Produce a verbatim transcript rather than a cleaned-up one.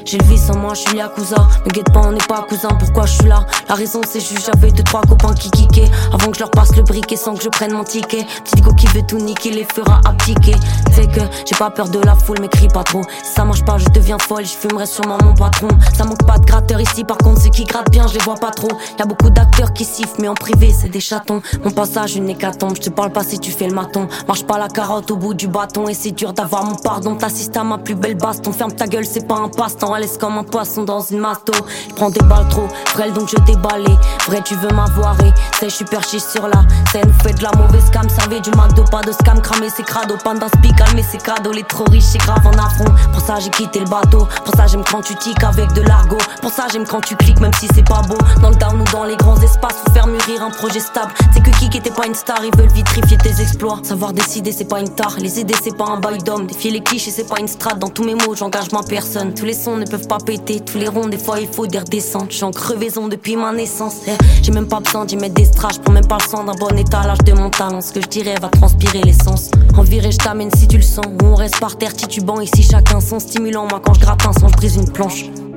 J'ai le vice sans moi, je suis Yakuza. Me guette pas, on n'est pas cousins, pourquoi je suis là? La raison c'est juste j'avais deux trois copains qui kickaient avant que je leur passe le briquet sans que je prenne mon ticket. Petit go qui veut tout niquer, les fera abdiquer. C'est que j'ai pas peur de la foule, mais crie pas trop. Si ça marche pas, je deviens folle, je fumerai sûrement mon patron. Ça manque pas de gratteurs ici, par contre ceux qui grattent bien, je les vois pas trop. Y'a beaucoup d'acteurs qui sifflent, mais en privé c'est des chatons. Mon passage une hécatombe, je te parle pas si tu fais le maton. Marche pas la carotte au bout du bâton et c'est dur d'avoir mon pardon. T'assistes à ma plus belle baston, ferme ta gueule, c'est pas un passe-temps. Elle laisse comme un poisson dans une masto. J'prends des balles trop, frêle donc je déballé. Vrai tu veux m'avoir et c'est je suis perché sur la scène. Fait de la mauvaise cam, servez du McDo, pas de scam, cramé c'est crado. Panda speak, calmer c'est cadeau, les trop riches c'est grave en affront. Pour ça j'ai quitté le bateau, pour ça j'aime quand tu tiques avec de l'argot. Pour ça j'aime quand tu cliques même si c'est pas beau. Dans le down ou dans les grands espaces, faut faire mûrir un projet stable. C'est que qui était pas une star, ils veulent vitrifier tes exploits. Savoir décider c'est pas une tare, les aider c'est pas un bail d'homme. Défier les clichés c'est pas une strate, dans tous mes mots j'engage ma personne. Tous les sons ne peuvent pas péter, tous les ronds des fois il faut des redescentes. J'suis en crevaison depuis ma naissance, eh. J'ai même pas besoin d'y mettre des strass, j'prends même pas le sang d'un bon étalage de mon talent. Ce que je dirais va transpirer l'essence. En virée je t'amène si tu le sens, où on reste par terre titubant. Ici chacun son stimulant, moi quand je gratte un son je brise une planche.